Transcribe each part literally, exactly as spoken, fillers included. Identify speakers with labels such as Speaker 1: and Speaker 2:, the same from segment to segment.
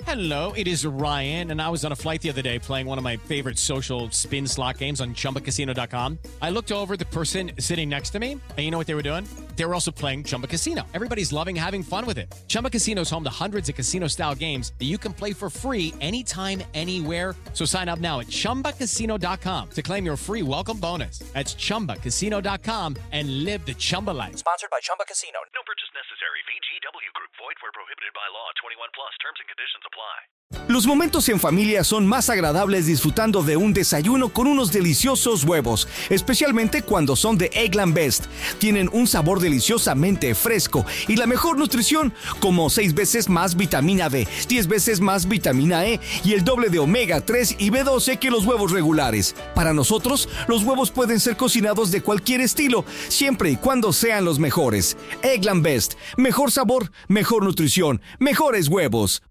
Speaker 1: Hello, it is Ryan, and I was on a flight the other day playing one of my favorite social spin slot games on Chumba Casino dot com. I looked over at the person sitting next to me, and you know what they were doing? They were also playing Chumba Casino. Everybody's loving having fun with it. Chumba Casino is home to hundreds of casino-style games that you can play for free anytime, anywhere. So sign up now at Chumba Casino dot com to claim your free welcome bonus. That's Chumba Casino dot com and live the Chumba life.
Speaker 2: Sponsored by Chumba Casino.
Speaker 3: No purchase necessary. V G W Group. Void where prohibited by law. twenty-one plus. Terms and conditions apply.
Speaker 4: Los momentos en familia son más agradables disfrutando de un desayuno con unos deliciosos huevos, especialmente cuando son de Eggland Best. Tienen un sabor deliciosamente fresco y la mejor nutrición, como seis veces más vitamina B, diez veces más vitamina E y el doble de omega tres y B doce que los huevos regulares. Para nosotros, los huevos pueden ser cocinados de cualquier estilo, siempre y cuando sean los mejores. Eggland Best. Mejor sabor, mejor nutrición, mejores huevos.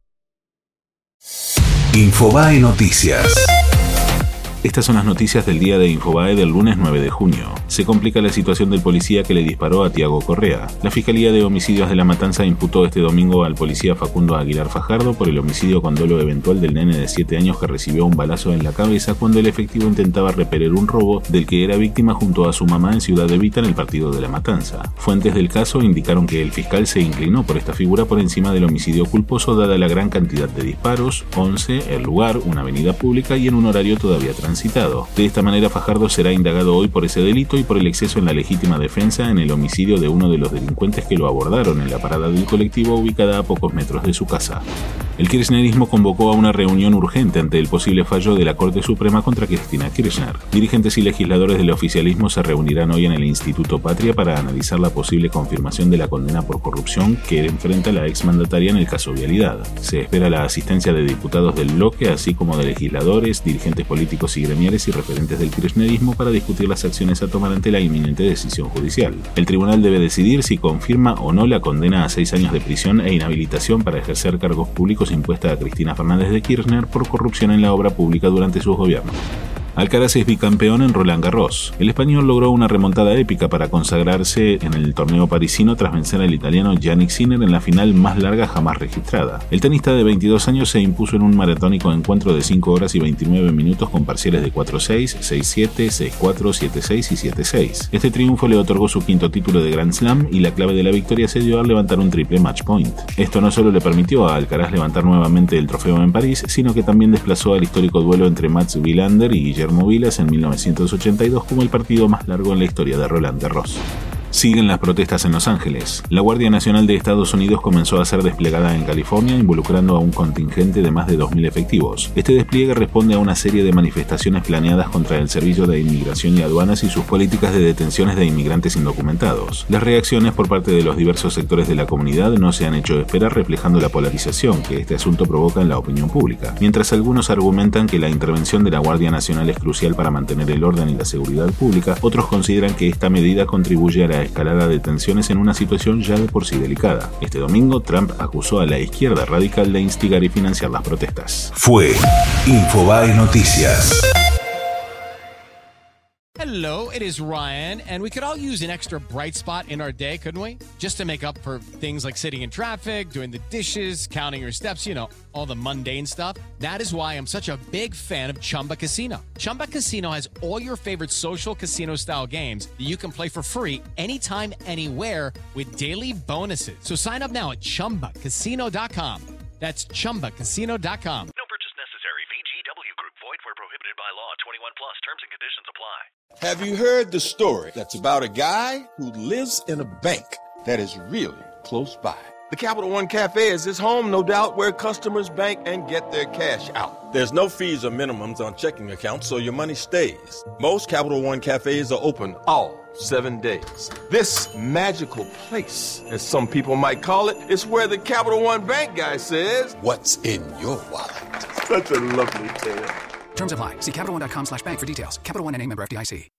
Speaker 5: Infobae Noticias. Estas son las noticias del día de Infobae del lunes nueve de junio. Se complica la situación del policía que le disparó a Tiago Correa. La Fiscalía de Homicidios de La Matanza imputó este domingo al policía Facundo Aguilar Fajardo por el homicidio con dolo eventual del nene de siete años que recibió un balazo en la cabeza cuando el efectivo intentaba repeler un robo del que era víctima junto a su mamá en Ciudad Evita en el partido de La Matanza. Fuentes del caso indicaron que el fiscal se inclinó por esta figura por encima del homicidio culposo dada la gran cantidad de disparos, once, el lugar, una avenida pública y en un horario todavía transitado. De esta manera, Fajardo será indagado hoy por ese delito y por el exceso en la legítima defensa en el homicidio de uno de los delincuentes que lo abordaron en la parada del colectivo ubicada a pocos metros de su casa. El kirchnerismo convocó a una reunión urgente ante el posible fallo de la Corte Suprema contra Cristina Kirchner. Dirigentes y legisladores del oficialismo se reunirán hoy en el Instituto Patria para analizar la posible confirmación de la condena por corrupción que enfrenta la exmandataria en el caso Vialidad. Se espera la asistencia de diputados del bloque, así como de legisladores, dirigentes políticos y gremiales y referentes del kirchnerismo para discutir las acciones a tomar ante la inminente decisión judicial. El tribunal debe decidir si confirma o no la condena a seis años de prisión e inhabilitación para ejercer cargos públicos impuesta a Cristina Fernández de Kirchner por corrupción en la obra pública durante su gobierno. Alcaraz es bicampeón en Roland Garros. El español logró una remontada épica para consagrarse en el torneo parisino tras vencer al italiano Jannik Sinner en la final más larga jamás registrada. El tenista de veintidós años se impuso en un maratónico encuentro de cinco horas y veintinueve minutos con parciales de cuatro seis, seis siete, seis cuatro, siete seis y siete seis. Este triunfo le otorgó su quinto título de Grand Slam y la clave de la victoria se dio al levantar un triple match point. Esto no solo le permitió a Alcaraz levantar nuevamente el trofeo en París, sino que también desplazó al histórico duelo entre Mats Wilander y Guillermo Vilas en mil novecientos ochenta y dos como el partido más largo en la historia de Roland Garros. Siguen las protestas en Los Ángeles. La Guardia Nacional de Estados Unidos comenzó a ser desplegada en California, involucrando a un contingente de más de dos mil efectivos. Este despliegue responde a una serie de manifestaciones planeadas contra el Servicio de Inmigración y Aduanas y sus políticas de detenciones de inmigrantes indocumentados. Las reacciones por parte de los diversos sectores de la comunidad no se han hecho esperar, reflejando la polarización que este asunto provoca en la opinión pública. Mientras algunos argumentan que la intervención de la Guardia Nacional es crucial para mantener el orden y la seguridad pública, otros consideran que esta medida contribuye a la escalada de tensiones en una situación ya de por sí delicada. Este domingo, Trump acusó a la izquierda radical de instigar y financiar las protestas. Fue Infobae Noticias.
Speaker 1: Hello, it is Ryan, and we could all use an extra bright spot in our day, couldn't we? Just to make up for things like sitting in traffic, doing the dishes, counting your steps, you know, all the mundane stuff. That is why I'm such a big fan of Chumba Casino. Chumba Casino has all your favorite social casino-style games that you can play for free anytime, anywhere with daily bonuses. So sign up now at Chumba Casino dot com. That's Chumba Casino dot com.
Speaker 3: No purchase necessary. V G W Group. Void where prohibited by law. twenty-one plus. Terms and conditions apply.
Speaker 6: Have you heard the story that's about a guy who lives in a bank that is really close by? The Capital One Cafe is his home, no doubt, where customers bank and get their cash out. There's no fees or minimums on checking accounts, so your money stays. Most Capital One Cafes are open all seven days. This magical place, as some people might call it, is where the Capital One Bank guy says, "What's in your wallet?" Such a lovely tale.
Speaker 2: Terms apply. See CapitalOne.com slash bank for details. Capital One N A member F D I C.